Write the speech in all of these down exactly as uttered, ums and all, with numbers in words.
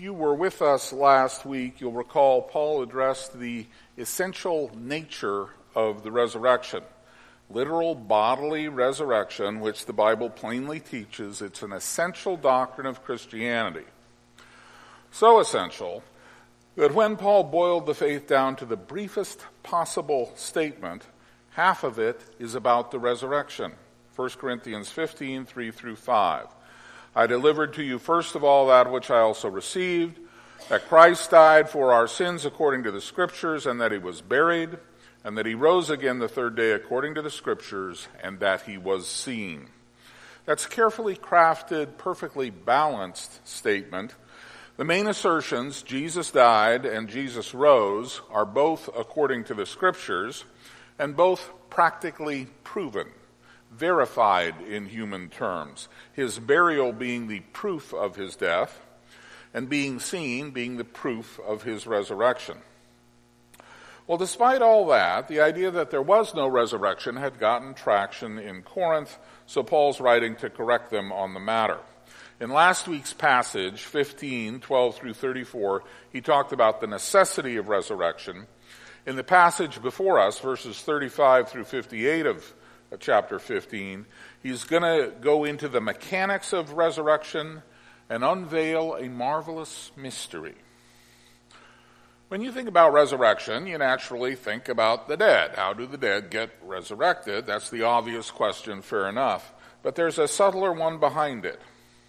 you were with us last week, you'll recall Paul addressed the essential nature of the resurrection. Literal bodily resurrection, which the Bible plainly teaches. It's an essential doctrine of Christianity. So essential that when Paul boiled the faith down to the briefest possible statement, half of it is about the resurrection. First Corinthians fifteen, three through five. I delivered to you first of all that which I also received, that Christ died for our sins according to the Scriptures, and that he was buried, and that he rose again the third day according to the Scriptures, and that he was seen. That's a carefully crafted, perfectly balanced statement. The main assertions, Jesus died and Jesus rose, are both according to the Scriptures, and both practically proven, verified in human terms. His burial being the proof of his death, and being seen being the proof of his resurrection. Well, despite all that, the idea that there was no resurrection had gotten traction in Corinth, so Paul's writing to correct them on the matter. In last week's passage, fifteen, twelve through thirty-four, he talked about the necessity of resurrection. In the passage before us, verses thirty-five through fifty-eight of chapter fifteen, he's going to go into the mechanics of resurrection and unveil a marvelous mystery. When you think about resurrection, you naturally think about the dead. How do the dead get resurrected? That's the obvious question, fair enough. But there's a subtler one behind it.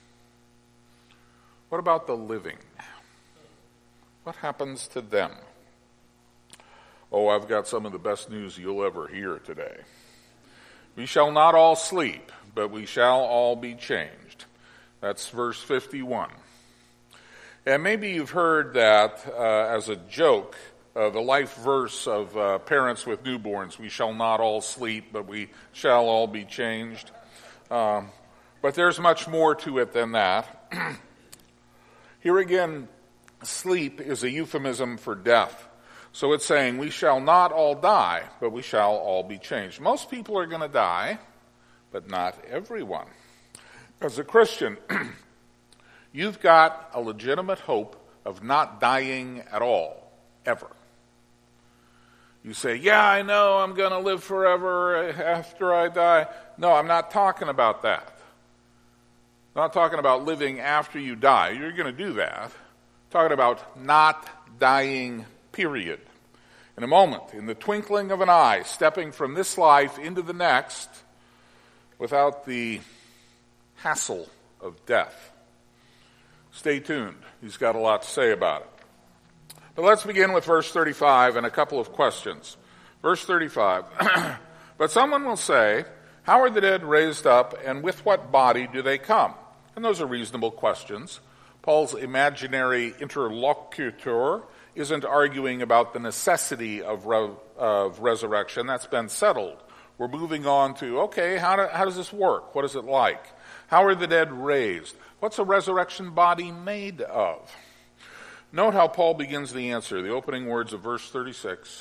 What about the living? What happens to them? Oh, I've got some of the best news you'll ever hear today. We shall not all sleep, but we shall all be changed. That's verse fifty-one. And maybe you've heard that uh, as a joke, uh, the life verse of uh, parents with newborns, we shall not all sleep, but we shall all be changed. Um, but there's much more to it than that. Here again, sleep is a euphemism for death. So it's saying we shall not all die, but we shall all be changed. Most people are going to die, but not everyone. As a Christian, you've got a legitimate hope of not dying at all, ever. You say, yeah, I know I'm going to live forever after I die. No, I'm not talking about that. I'm not talking about living after you die. You're going to do that. I'm talking about not dying, period. In a moment, in the twinkling of an eye, stepping from this life into the next without the hassle of death. Stay tuned. He's got a lot to say about it. But let's begin with verse thirty-five and a couple of questions. Verse thirty-five. But someone will say, how are the dead raised up, and with what body do they come? And those are reasonable questions. Paul's imaginary interlocutor isn't arguing about the necessity of, re- of resurrection. That's been settled. We're moving on to, okay, how, do, how does this work? What is it like? How are the dead raised? What's a resurrection body made of? Note how Paul begins the answer, the opening words of verse thirty-six.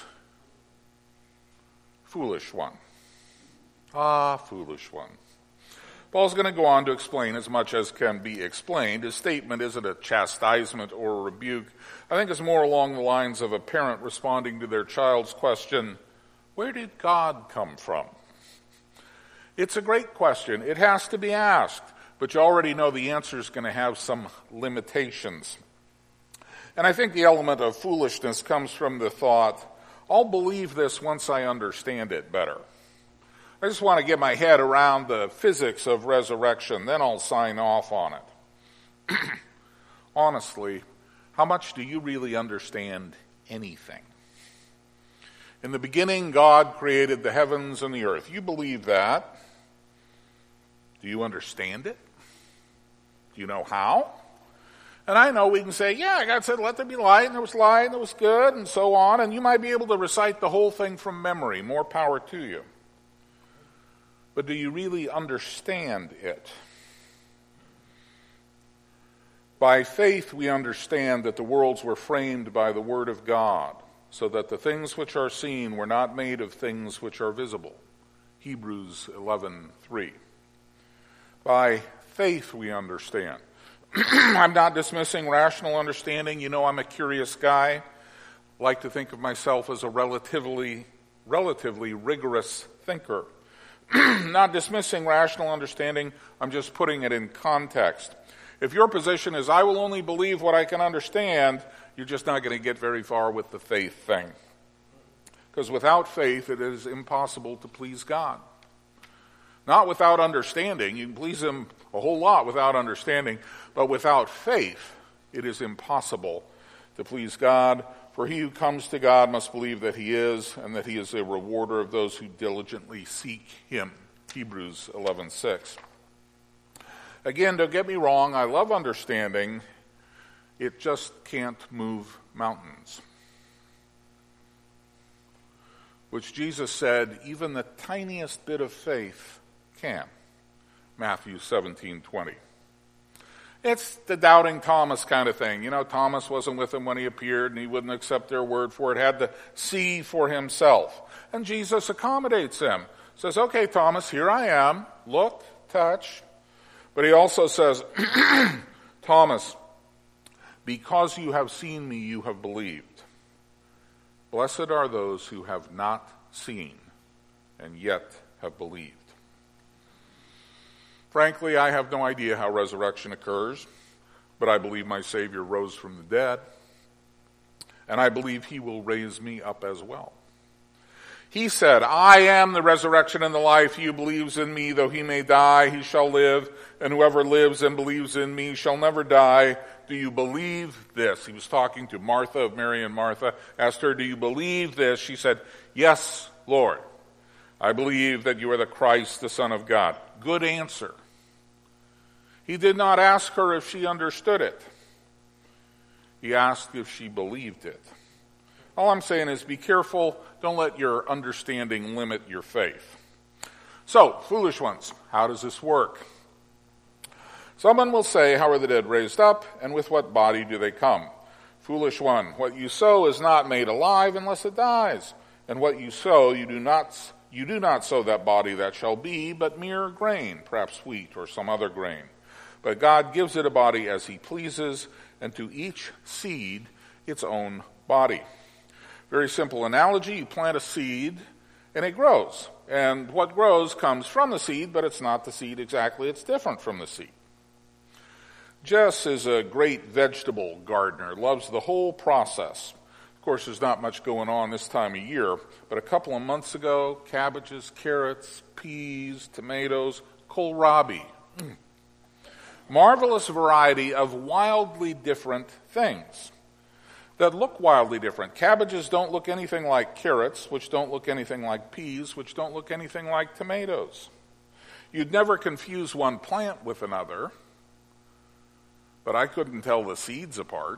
Foolish one. Ah, foolish one. Paul's going to go on to explain as much as can be explained. His statement isn't a chastisement or a rebuke. I think it's more along the lines of a parent responding to their child's question, where did God come from? It's a great question. It has to be asked, but you already know the answer is going to have some limitations. And I think the element of foolishness comes from the thought, I'll believe this once I understand it better. I just want to get my head around the physics of resurrection, then I'll sign off on it. Honestly, how much do you really understand anything? In the beginning, God created the heavens and the earth. You believe that. Do you understand it? Do you know how? And I know we can say, yeah, God said, let there be light, and there was light, and it was good, and so on. And you might be able to recite the whole thing from memory. More power to you. But do you really understand it? By faith we understand that the worlds were framed by the word of God, so that the things which are seen were not made of things which are visible. Hebrews eleven three. By faith we understand I'm not dismissing rational understanding. You know, I'm a curious guy. I like to think of myself as a relatively, relatively rigorous thinker. Not dismissing rational understanding, I'm just putting it in context. If your position is, I will only believe what I can understand, you're just not going to get very far with the faith thing. Because without faith, it is impossible to please God. Not without understanding. You can please Him a whole lot without understanding. But without faith, it is impossible to please God. For he who comes to God must believe that He is, and that He is a rewarder of those who diligently seek Him. Hebrews eleven six. Again, don't get me wrong, I love understanding. It just can't move mountains. Which Jesus said, even the tiniest bit of faith can. Matthew seventeen twenty. It's the doubting Thomas kind of thing. You know, Thomas wasn't with Him when He appeared, and he wouldn't accept their word for it. Had to see for himself. And Jesus accommodates him. Says, okay, Thomas, here I am. Look, touch. But He also says, Thomas, because you have seen me, you have believed. Blessed are those who have not seen and yet have believed. Frankly, I have no idea how resurrection occurs, but I believe my Savior rose from the dead, and I believe He will raise me up as well. He said, I am the resurrection and the life. He who believes in me, though he may die, he shall live, and whoever lives and believes in me shall never die. Do you believe this? He was talking to Martha of Mary and Martha, asked her, do you believe this? She said, yes, Lord. I believe that you are the Christ, the Son of God. Good answer. He did not ask her if she understood it. He asked if she believed it. All I'm saying is be careful. Don't let your understanding limit your faith. So, foolish ones, how does this work? Someone will say, how are the dead raised up, and with what body do they come? Foolish one, what you sow is not made alive unless it dies. And what you sow, you do not you do not sow that body that shall be, but mere grain, perhaps wheat or some other grain. But God gives it a body as He pleases, and to each seed its own body. Very simple analogy. You plant a seed, and it grows. And what grows comes from the seed, but it's not the seed exactly. It's different from the seed. Jess is a great vegetable gardener, loves the whole process. Of course, there's not much going on this time of year, but a couple of months ago, cabbages, carrots, peas, tomatoes, kohlrabi. Mm. Marvelous variety of wildly different things that look wildly different. Cabbages don't look anything like carrots, which don't look anything like peas, which don't look anything like tomatoes. You'd never confuse one plant with another, but I couldn't tell the seeds apart.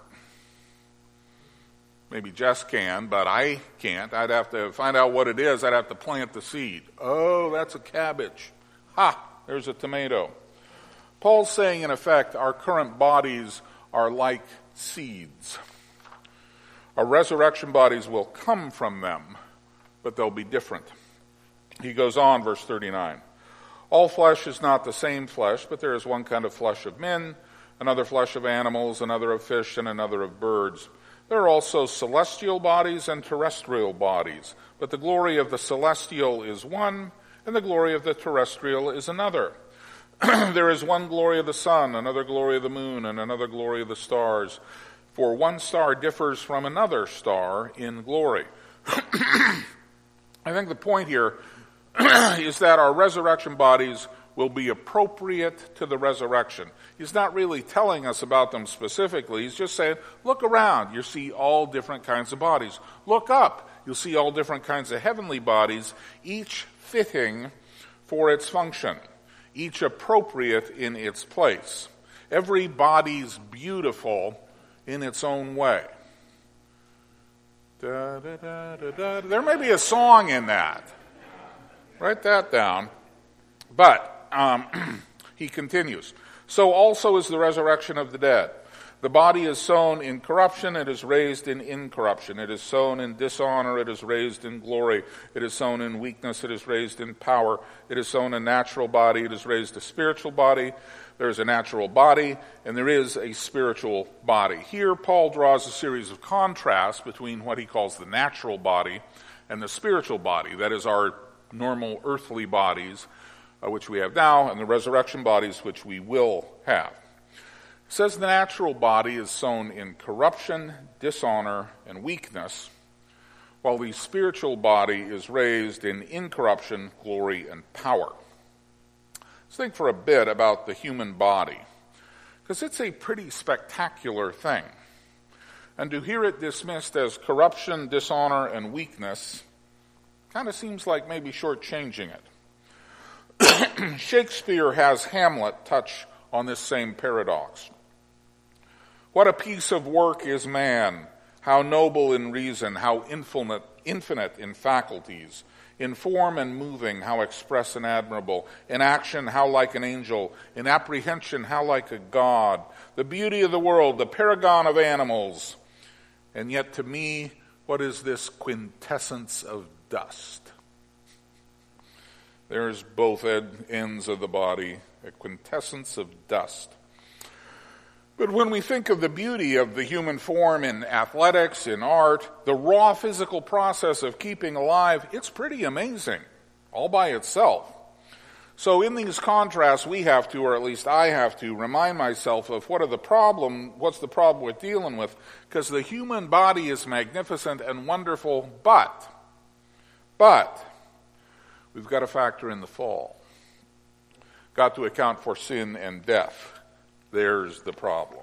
Maybe Jess can, but I can't. I'd have to find out what it is. I'd have to plant the seed. Oh, that's a cabbage. Ha, there's a tomato. Paul's saying, in effect, our current bodies are like seeds. Our resurrection bodies will come from them, but they'll be different. He goes on, verse thirty-nine. All flesh is not the same flesh, but there is one kind of flesh of men, another flesh of animals, another of fish, and another of birds. There are also celestial bodies and terrestrial bodies, but the glory of the celestial is one, and the glory of the terrestrial is another. There is one glory of the sun, another glory of the moon, and another glory of the stars. For one star differs from another star in glory. I think the point here is that our resurrection bodies will be appropriate to the resurrection. He's not really telling us about them specifically. He's just saying, look around. You'll see all different kinds of bodies. Look up. You'll see all different kinds of heavenly bodies, each fitting for its function, each appropriate in its place. Every body's beautiful in its own way. Da, da, da, da, da. There may be a song in that. Write that down. But um, he continues. So also is the resurrection of the dead. The body is sown in corruption, it is raised in incorruption. It is sown in dishonor, it is raised in glory. It is sown in weakness, it is raised in power. It is sown a natural body, it is raised a spiritual body. There is a natural body, and there is a spiritual body. Here, Paul draws a series of contrasts between what he calls the natural body and the spiritual body. That is, our normal earthly bodies, uh, which we have now, and the resurrection bodies, which we will have. It says the natural body is sown in corruption, dishonor, and weakness, while the spiritual body is raised in incorruption, glory, and power. Let's think for a bit about the human body, because it's a pretty spectacular thing. And to hear it dismissed as corruption, dishonor, and weakness kind of seems like maybe shortchanging it. Shakespeare has Hamlet touch on this same paradox. What a piece of work is man, how noble in reason, how infinite, infinite in faculties, in form and moving, how express and admirable, in action, how like an angel, in apprehension, how like a god, the beauty of the world, the paragon of animals. And yet to me, what is this quintessence of dust? There's both ed- ends of the body, a quintessence of dust. But when we think of the beauty of the human form in athletics, in art, the raw physical process of keeping alive, it's pretty amazing, all by itself. So in these contrasts, we have to, or at least I have to, remind myself of what are the problem, what's the problem we're dealing with, because the human body is magnificent and wonderful, but, but, we've got to factor in the fall. Got to account for sin and death. There's the problem.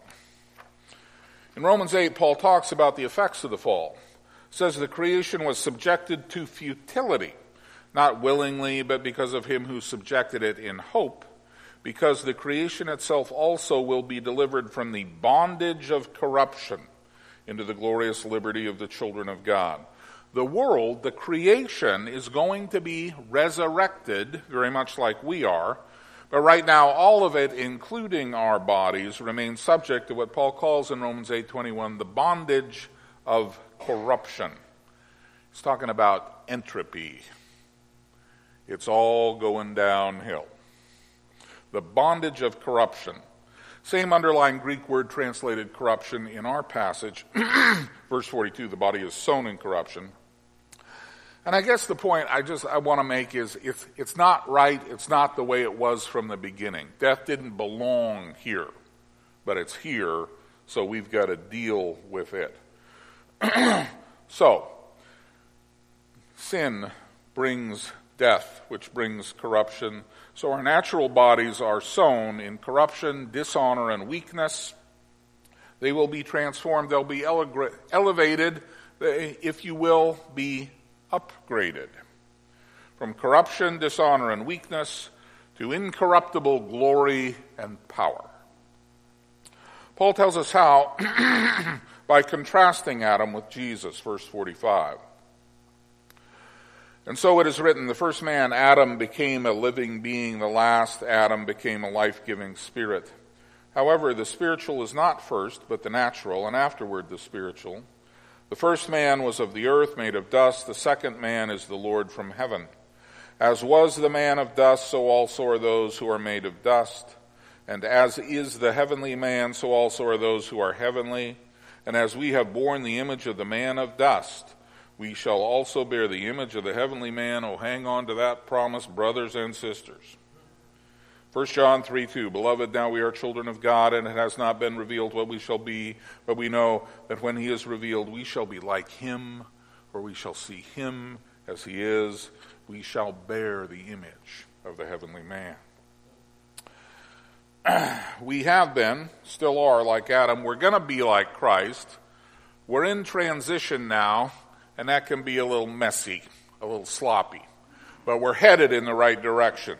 In Romans eight, Paul talks about the effects of the fall. It says the creation was subjected to futility, not willingly, but because of him who subjected it in hope, because the creation itself also will be delivered from the bondage of corruption into the glorious liberty of the children of God. The world, the creation, is going to be resurrected, very much like we are. But right now, all of it, including our bodies, remains subject to what Paul calls in Romans eight twenty-one the bondage of corruption. He's talking about entropy. It's all going downhill. The bondage of corruption. Same underlying Greek word translated corruption in our passage. Verse forty-two, the body is sown in corruption. And I guess the point I just I want to make is it's, it's not right, it's not the way it was from the beginning. Death didn't belong here, but it's here, so we've got to deal with it. So, sin brings death, which brings corruption. So our natural bodies are sown in corruption, dishonor, and weakness. They will be transformed, they'll be ele- elevated, they, if you will, be upgraded from corruption, dishonor, and weakness to incorruptible glory and power. Paul tells us how by contrasting Adam with Jesus, verse forty-five. And so it is written, the first man, Adam, became a living being. The last, Adam, became a life-giving spirit. However, the spiritual is not first, but the natural, and afterward the spiritual. The first man was of the earth, made of dust. The second man is the Lord from heaven. As was the man of dust, so also are those who are made of dust. And as is the heavenly man, so also are those who are heavenly. And as we have borne the image of the man of dust, we shall also bear the image of the heavenly man. Oh, hang on to that promise, brothers and sisters. First John three two, Beloved, now we are children of God, and it has not been revealed what we shall be, but we know that when he is revealed, we shall be like him, or we shall see him as he is. We shall bear the image of the heavenly man. We have been, still are, like Adam. We're going to be like Christ. We're in transition now, and that can be a little messy, a little sloppy. But we're headed in the right direction.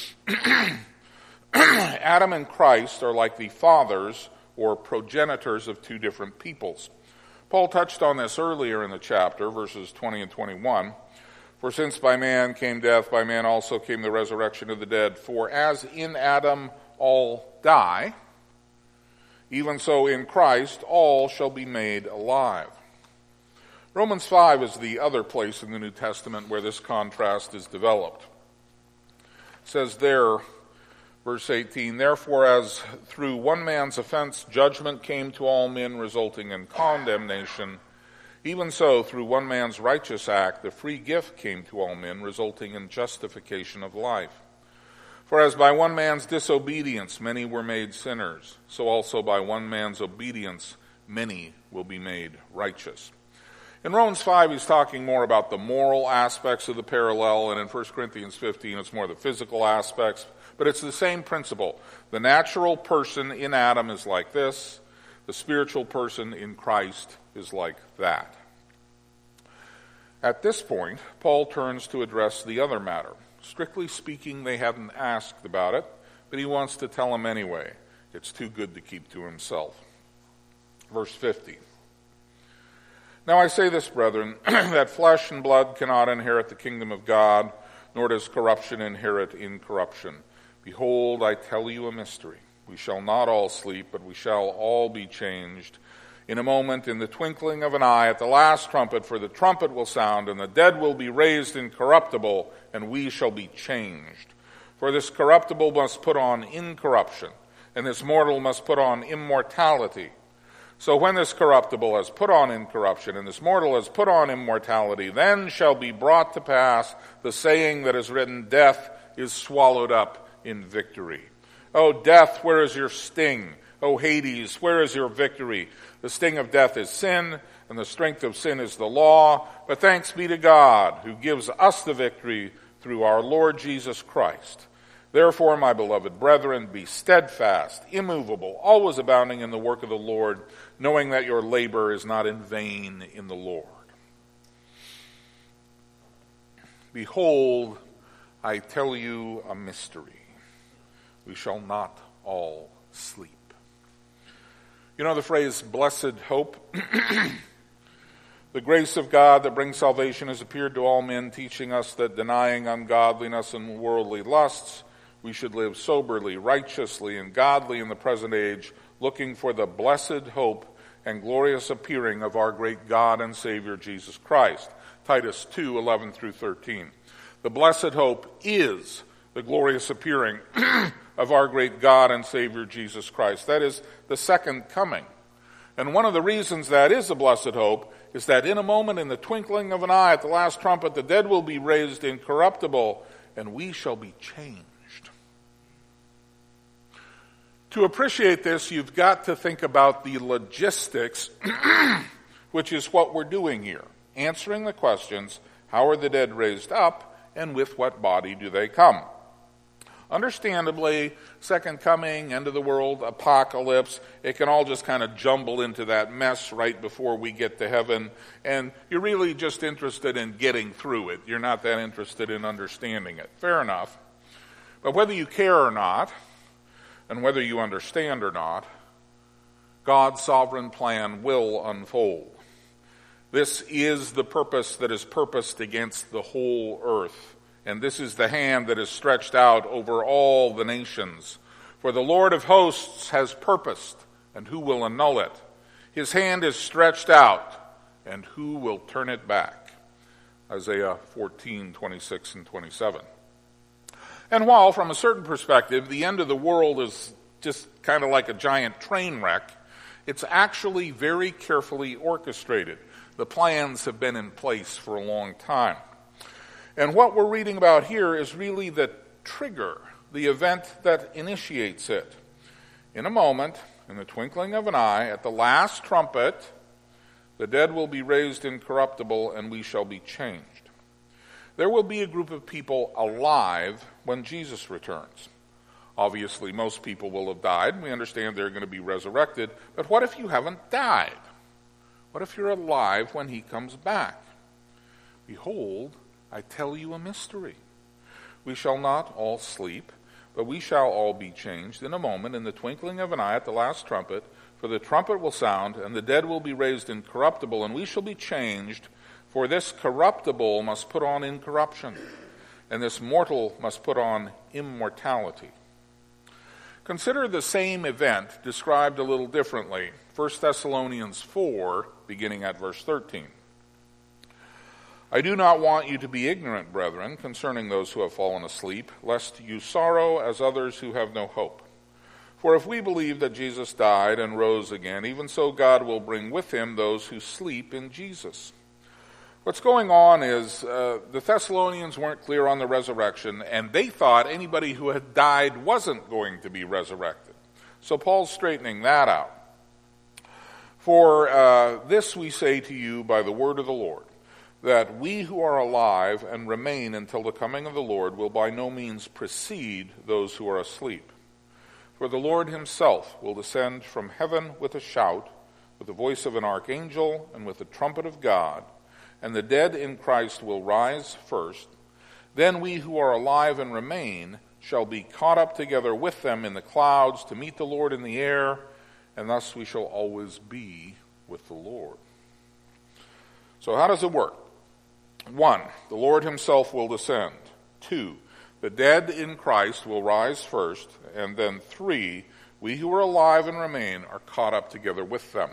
Adam and Christ are like the fathers or progenitors of two different peoples. Paul touched on this earlier in the chapter, verses twenty and twenty-one. For since by man came death, by man also came the resurrection of the dead. For as in Adam all die, Even so in Christ all shall be made alive. Romans five is the other place in the New Testament where this contrast is developed. It says there, verse eighteen, therefore as through one man's offense judgment came to all men resulting in condemnation, even so through one man's righteous act the free gift came to all men resulting in justification of life. For as by one man's disobedience many were made sinners, so also by one man's obedience many will be made righteous. In Romans five, he's talking more about the moral aspects of the parallel, and in First Corinthians fifteen, it's more the physical aspects. But it's the same principle. The natural person in Adam is like this. The spiritual person in Christ is like that. At this point, Paul turns to address the other matter. Strictly speaking, they hadn't asked about it, but he wants to tell them anyway. It's too good to keep to himself. Verse fifty. Now I say this, brethren, that flesh and blood cannot inherit the kingdom of God, nor does corruption inherit incorruption. Behold, I tell you a mystery. We shall not all sleep, but we shall all be changed. In a moment, in the twinkling of an eye, at the last trumpet, for the trumpet will sound, and the dead will be raised incorruptible, and we shall be changed. For this corruptible must put on incorruption, and this mortal must put on immortality. So when this corruptible has put on incorruption, and this mortal has put on immortality, then shall be brought to pass the saying that is written, death is swallowed up in victory. O death, where is your sting? O Hades, where is your victory? The sting of death is sin, and the strength of sin is the law. But thanks be to God, who gives us the victory through our Lord Jesus Christ. Therefore, my beloved brethren, be steadfast, immovable, always abounding in the work of the Lord, knowing that your labor is not in vain in the Lord. Behold, I tell you a mystery. We shall not all sleep. You know the phrase, blessed hope? The grace of God that brings salvation has appeared to all men, teaching us that denying ungodliness and worldly lusts, we should live soberly, righteously, and godly in the present age, looking for the blessed hope and glorious appearing of our great God and Savior, Jesus Christ. Titus two, eleven through thirteen. The blessed hope is the glorious appearing of our great God and Savior, Jesus Christ. That is the second coming. And one of the reasons that is a blessed hope is that in a moment, in the twinkling of an eye, at the last trumpet, the dead will be raised incorruptible, and we shall be changed. To appreciate this, you've got to think about the logistics, which is what we're doing here. Answering the questions, how are the dead raised up, and with what body do they come? Understandably, second coming, end of the world, apocalypse, it can all just kind of jumble into that mess right before we get to heaven, and you're really just interested in getting through it. You're not that interested in understanding it. Fair enough. But whether you care or not, and whether you understand or not, God's sovereign plan will unfold. This is the purpose that is purposed against the whole earth, and this is the hand that is stretched out over all the nations. For the Lord of hosts has purposed, and who will annul it? His hand is stretched out, and who will turn it back? Isaiah fourteen, twenty-six and twenty-seven. And while, from a certain perspective, the end of the world is just kind of like a giant train wreck, it's actually very carefully orchestrated. The plans have been in place for a long time. And what we're reading about here is really the trigger, the event that initiates it. In a moment, in the twinkling of an eye, at the last trumpet, the dead will be raised incorruptible, and we shall be changed. There will be a group of people alive when Jesus returns. Obviously, most people will have died. We understand they're going to be resurrected. But what if you haven't died? What if you're alive when he comes back? Behold, I tell you a mystery. We shall not all sleep, but we shall all be changed in a moment, in the twinkling of an eye, at the last trumpet. For the trumpet will sound, and the dead will be raised incorruptible, and we shall be changed. For this corruptible must put on incorruption, and this mortal must put on immortality. Consider the same event described a little differently. First Thessalonians four, beginning at verse thirteen. I do not want you to be ignorant, brethren, concerning those who have fallen asleep, lest you sorrow as others who have no hope. For if we believe that Jesus died and rose again, even so God will bring with him those who sleep in Jesus. What's going on is uh, the Thessalonians weren't clear on the resurrection, and they thought anybody who had died wasn't going to be resurrected. So Paul's straightening that out. For uh, this we say to you by the word of the Lord, that we who are alive and remain until the coming of the Lord will by no means precede those who are asleep. For the Lord himself will descend from heaven with a shout, with the voice of an archangel, and with the trumpet of God, and the dead in Christ will rise first. Then we who are alive and remain shall be caught up together with them in the clouds to meet the Lord in the air, and thus we shall always be with the Lord. So how does it work? One, the Lord himself will descend. Two, the dead in Christ will rise first. And then three, we who are alive and remain are caught up together with them.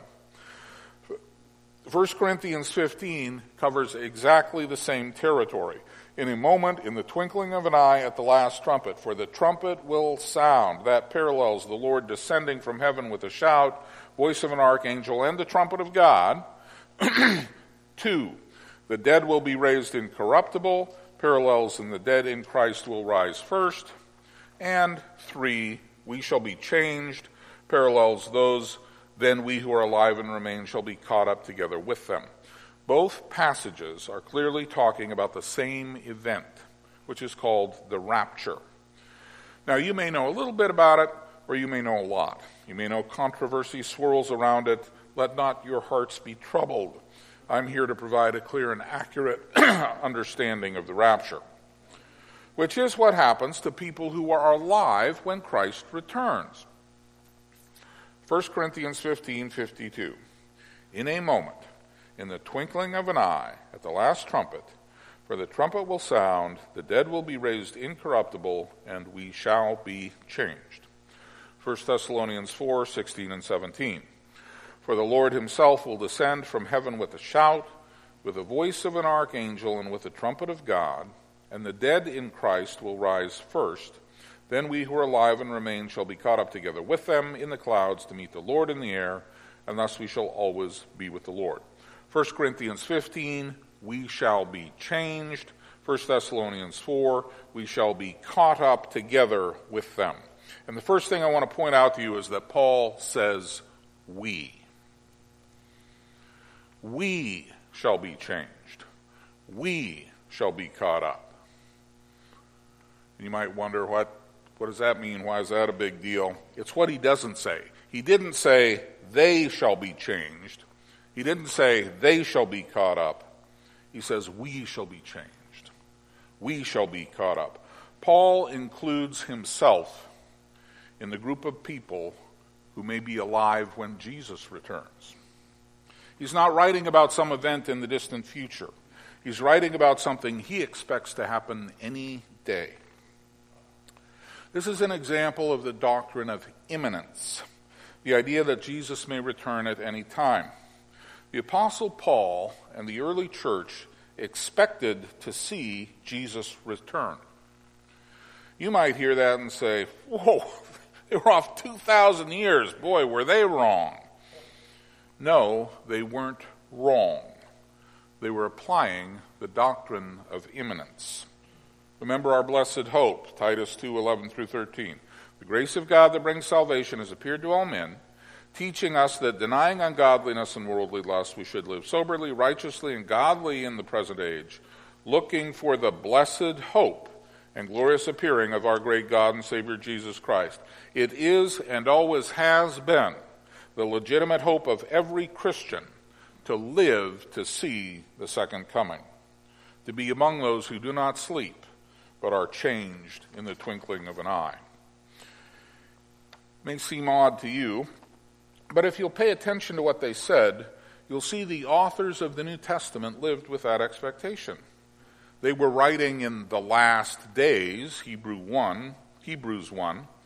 First Corinthians fifteen covers exactly the same territory. In a moment, in the twinkling of an eye at the last trumpet, for the trumpet will sound. That parallels the Lord descending from heaven with a shout, voice of an archangel, and the trumpet of God. Two, the dead will be raised incorruptible, parallels in the dead in Christ will rise first. And three, we shall be changed, parallels those, then we who are alive and remain shall be caught up together with them. Both passages are clearly talking about the same event, which is called the rapture. Now, you may know a little bit about it, or you may know a lot. You may know controversy swirls around it. Let not your hearts be troubled. I'm here to provide a clear and accurate understanding of the rapture, which is what happens to people who are alive when Christ returns. First Corinthians fifteen fifty-two. In a moment, in the twinkling of an eye, at the last trumpet, for the trumpet will sound, the dead will be raised incorruptible, and we shall be changed. First Thessalonians four sixteen and seventeen. For the Lord himself will descend from heaven with a shout, with the voice of an archangel, and with the trumpet of God, and the dead in Christ will rise first. Then we who are alive and remain shall be caught up together with them in the clouds to meet the Lord in the air, and thus we shall always be with the Lord. First Corinthians fifteen, we shall be changed. First Thessalonians four, we shall be caught up together with them. And the first thing I want to point out to you is that Paul says, we. We shall be changed. We shall be caught up. You might wonder, what, what does that mean? Why is that a big deal? It's what he doesn't say. He didn't say, they shall be changed. He didn't say, they shall be caught up. He says, we shall be changed. We shall be caught up. Paul includes himself in the group of people who may be alive when Jesus returns. He's not writing about some event in the distant future. He's writing about something he expects to happen any day. This is an example of the doctrine of imminence, the idea that Jesus may return at any time. The Apostle Paul and the early church expected to see Jesus return. You might hear that and say, whoa, they were off two thousand years. Boy, were they wrong. No, they weren't wrong. They were applying the doctrine of imminence. Remember our blessed hope, Titus two eleven through thirteen. The grace of God that brings salvation has appeared to all men, teaching us that denying ungodliness and worldly lust, we should live soberly, righteously, and godly in the present age, looking for the blessed hope and glorious appearing of our great God and Savior Jesus Christ. It is and always has been the legitimate hope of every Christian to live to see the second coming, to be among those who do not sleep, but are changed in the twinkling of an eye. It may seem odd to you, but if you'll pay attention to what they said, you'll see the authors of the New Testament lived with that expectation. They were writing in the last days, Hebrew one, Hebrews one.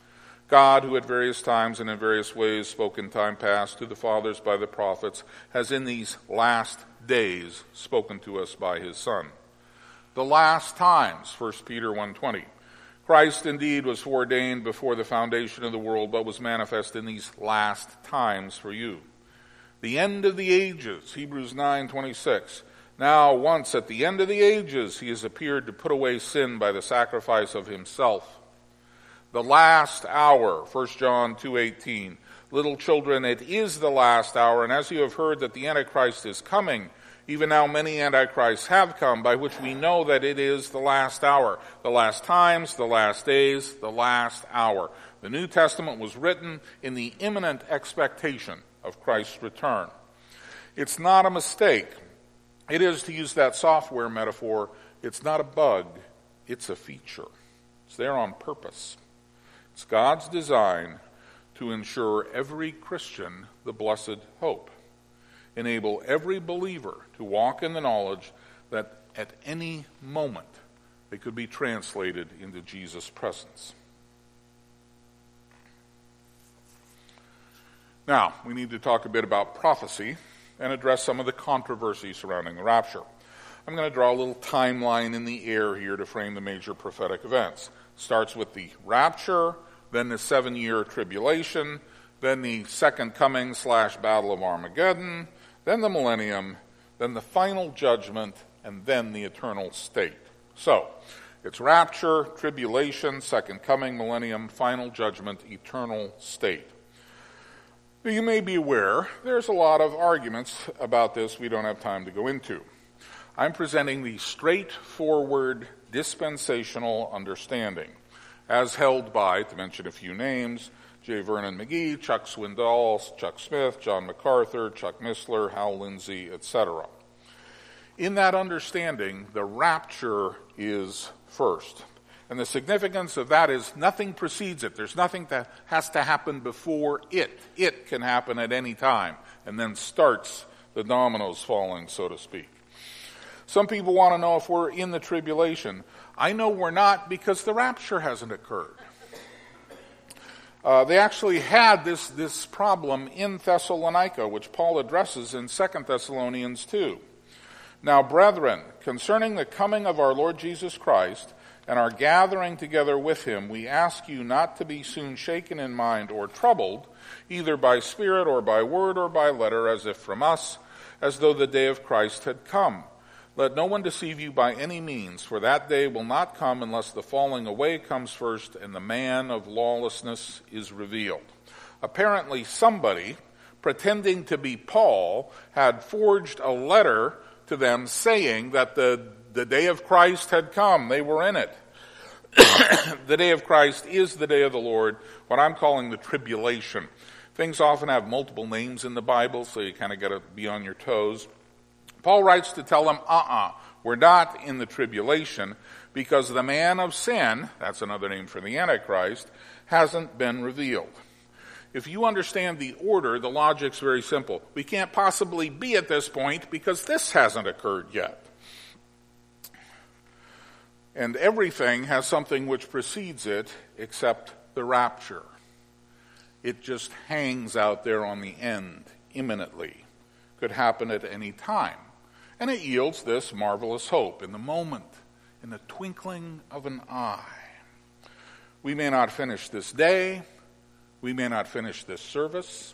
God, who at various times and in various ways spoke in time past to the fathers by the prophets, has in these last days spoken to us by his Son. The last times, First Peter one twenty. Christ indeed was foreordained before the foundation of the world, but was manifest in these last times for you. The end of the ages, Hebrews nine twenty-six. Now once at the end of the ages he has appeared to put away sin by the sacrifice of himself. The last hour, First John two eighteen. Little children, it is the last hour, and as you have heard that the Antichrist is coming, even now many Antichrists have come, by which we know that it is the last hour. The last times, the last days, the last hour. The New Testament was written in the imminent expectation of Christ's return. It's not a mistake. It is, to use that software metaphor, it's not a bug, it's a feature. It's there on purpose. It's God's design to ensure every Christian the blessed hope. Enable every believer to walk in the knowledge that at any moment they could be translated into Jesus' presence. Now, we need to talk a bit about prophecy and address some of the controversy surrounding the rapture. I'm going to draw a little timeline in the air here to frame the major prophetic events. Starts with the rapture, then the seven-year tribulation, then the second coming slash battle of Armageddon, then the millennium, then the final judgment, and then the eternal state. So, it's rapture, tribulation, second coming, millennium, final judgment, eternal state. You may be aware there's a lot of arguments about this we don't have time to go into. I'm presenting the straightforward dispensational understanding, as held by, to mention a few names, J. Vernon McGee, Chuck Swindoll, Chuck Smith, John MacArthur, Chuck Missler, Hal Lindsey, et cetera. In that understanding, the rapture is first. And the significance of that is nothing precedes it. There's nothing that has to happen before it. It can happen at any time, and then starts the dominoes falling, so to speak. Some people want to know if we're in the tribulation. I know we're not, because the rapture hasn't occurred. Uh, they actually had this, this problem in Thessalonica, which Paul addresses in Second Thessalonians two. Now, brethren, concerning the coming of our Lord Jesus Christ and our gathering together with him, we ask you not to be soon shaken in mind or troubled, either by spirit or by word or by letter, as if from us, as though the day of Christ had come. Let no one deceive you by any means, for that day will not come unless the falling away comes first and the man of lawlessness is revealed. Apparently somebody, pretending to be Paul, had forged a letter to them saying that the The day of Christ had come. They were in it. The day of Christ is the day of the Lord, what I'm calling the tribulation. Things often have multiple names in the Bible, so you kind of got to be on your toes. Paul writes to tell them, uh-uh, we're not in the tribulation, because the man of sin, that's another name for the Antichrist, hasn't been revealed. If you understand the order, the logic's very simple. We can't possibly be at this point because this hasn't occurred yet. And everything has something which precedes it except the rapture. It just hangs out there on the end, imminently. Could happen at any time. And it yields this marvelous hope in the moment, in the twinkling of an eye. We may not finish this day. We may not finish this service.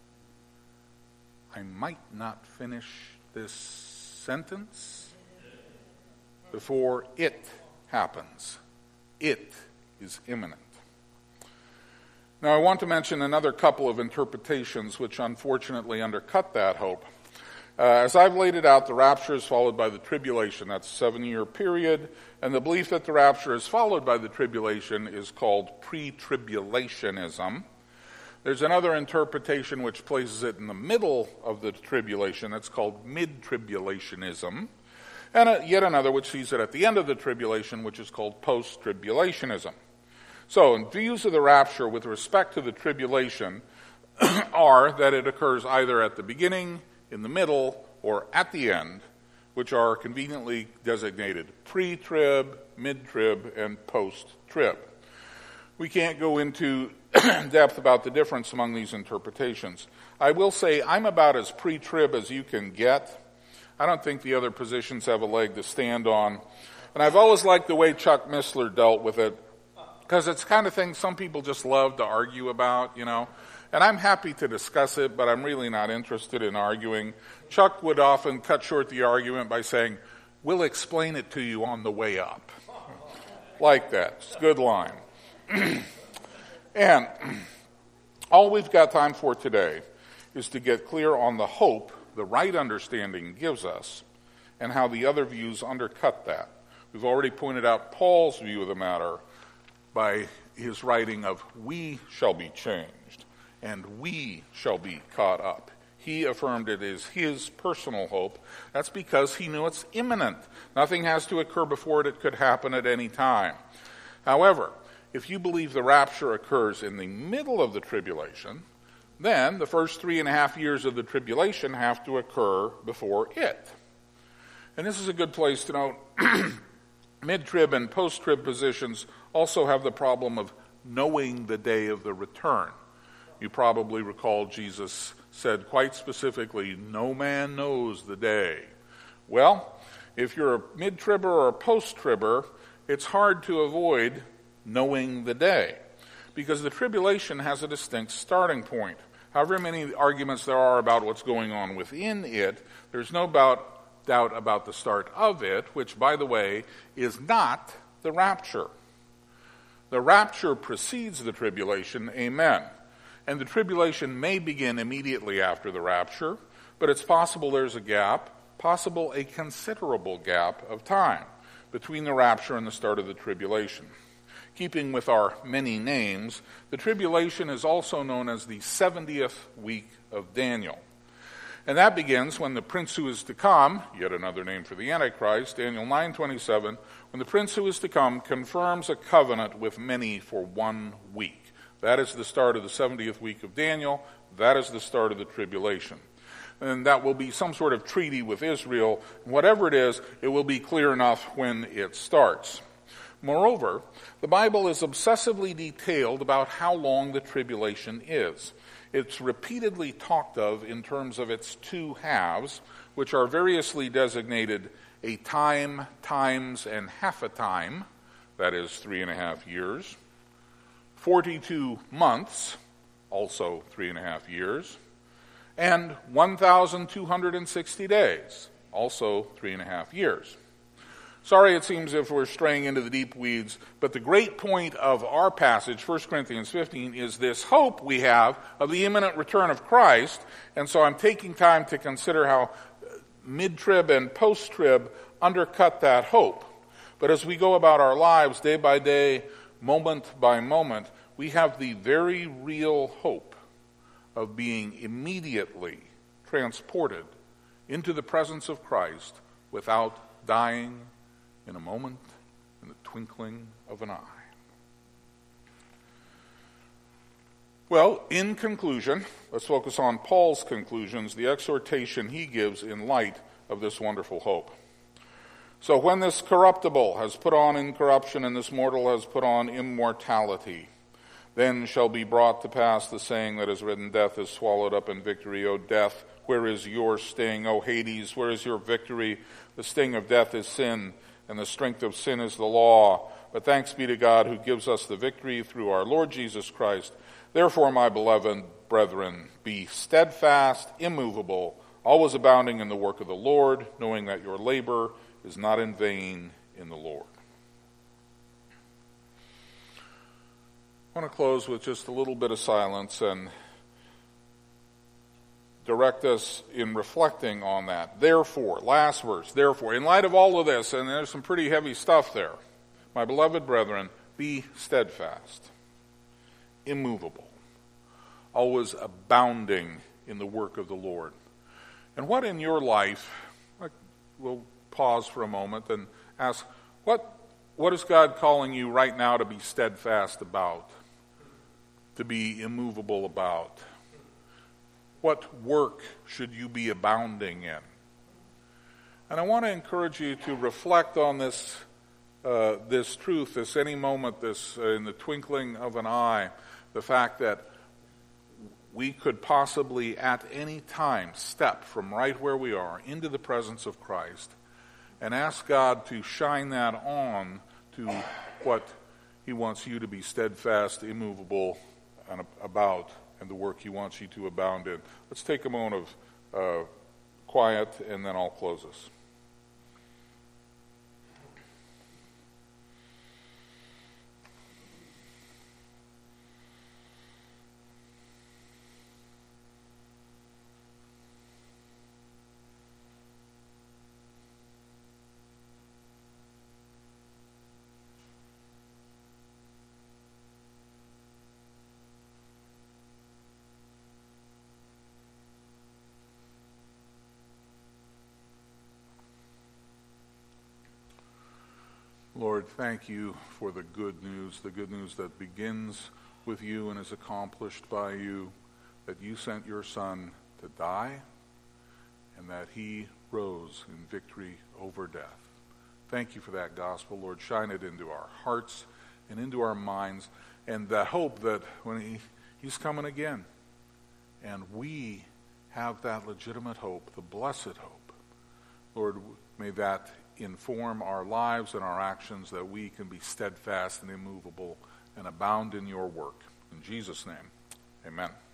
I might not finish this sentence before it happens. It is imminent. Now, I want to mention another couple of interpretations which unfortunately undercut that hope. Uh, as I've laid it out, the rapture is followed by the tribulation. That's a seven-year period. And the belief that the rapture is followed by the tribulation is called pre-tribulationism. There's another interpretation which places it in the middle of the tribulation. That's called mid-tribulationism. And yet another which sees it at the end of the tribulation, which is called post-tribulationism. So, in views of the rapture with respect to the tribulation are that it occurs either at the beginning, in the middle, or at the end, which are conveniently designated pre-trib, mid-trib, and post-trib. we can't go into depth about the difference among these interpretations. I will say I'm about as pre-trib as you can get. I don't think the other positions have a leg to stand on. And I've always liked the way Chuck Missler dealt with it, because it's the kind of thing some people just love to argue about, you know. And I'm happy to discuss it, but I'm really not interested in arguing. Chuck would often cut short the argument by saying, "We'll explain it to you on the way up." Like that. It's a good line. And all we've got time for today is to get clear on the hope the right understanding gives us and how the other views undercut that. We've already pointed out Paul's view of the matter by his writing of "we shall be changed" and "we shall be caught up." He affirmed it as his personal hope. That's because he knew it's imminent. Nothing has to occur before it. It could happen at any time. However, if you believe the rapture occurs in the middle of the tribulation, then the first three and a half years of the tribulation have to occur before it. And this is a good place to note mid-trib and post-trib positions also have the problem of knowing the day of the return. You probably recall Jesus said quite specifically, "No man knows the day." Well, if you're a mid-tribber or a post-tribber, it's hard to avoid knowing the day, because the tribulation has a distinct starting point. However many arguments there are about what's going on within it, there's no about doubt about the start of it, which, by the way, is not the rapture. The rapture precedes the tribulation, amen. And the tribulation may begin immediately after the rapture, but it's possible there's a gap, possible a considerable gap of time between the rapture and the start of the tribulation. Keeping with our many names, the tribulation is also known as the seventieth week of Daniel. And that begins when the prince who is to come, yet another name for the Antichrist, Daniel nine twenty-seven, when the prince who is to come confirms a covenant with many for one week. That is the start of the seventieth week of Daniel. That is the start of the tribulation. And that will be some sort of treaty with Israel. Whatever it is, it will be clear enough when it starts. Moreover, the Bible is obsessively detailed about how long the tribulation is. It's repeatedly talked of in terms of its two halves, which are variously designated a time, times, and half a time, that is three and a half years, forty-two months, also three and a half years, and one thousand two hundred sixty days, also three and a half years. Sorry, it seems as if we're straying into the deep weeds, but the great point of our passage, First Corinthians fifteen, is this hope we have of the imminent return of Christ, and so I'm taking time to consider how mid-trib and post-trib undercut that hope. But as we go about our lives day by day, moment by moment, we have the very real hope of being immediately transported into the presence of Christ without dying in a moment, in the twinkling of an eye. Well, in conclusion, let's focus on Paul's conclusions, the exhortation he gives in light of this wonderful hope. So when this corruptible has put on incorruption and this mortal has put on immortality, then shall be brought to pass the saying that is written, "Death is swallowed up in victory. O death, where is your sting? O Hades, where is your victory? The sting of death is sin, and the strength of sin is the law. But thanks be to God who gives us the victory through our Lord Jesus Christ. Therefore, my beloved brethren, be steadfast, immovable, always abounding in the work of the Lord, knowing that your labor is not in vain in the Lord." I want to close with just a little bit of silence and direct us in reflecting on that. Therefore, last verse, therefore, in light of all of this, and there's some pretty heavy stuff there, my beloved brethren, be steadfast, immovable, always abounding in the work of the Lord. And what in your life, we'll pause for a moment and ask, what, what is God calling you right now to be steadfast about, to be immovable about? What work should you be abounding in? And I want to encourage you to reflect on this uh, this truth, this any moment, this uh, in the twinkling of an eye, the fact that we could possibly at any time step from right where we are into the presence of Christ and ask God to shine that on to what he wants you to be steadfast, immovable and about, and the work he wants you to abound in. Let's take a moment of uh, quiet, and then I'll close us. Lord, thank you for the good news, the good news that begins with you and is accomplished by you, that you sent your Son to die and that he rose in victory over death. Thank you for that gospel, Lord. Shine it into our hearts and into our minds, and the hope that when he, he's coming again, and we have that legitimate hope, the blessed hope. Lord, may that inform our lives and our actions, that we can be steadfast and immovable and abound in your work. In Jesus' name, amen.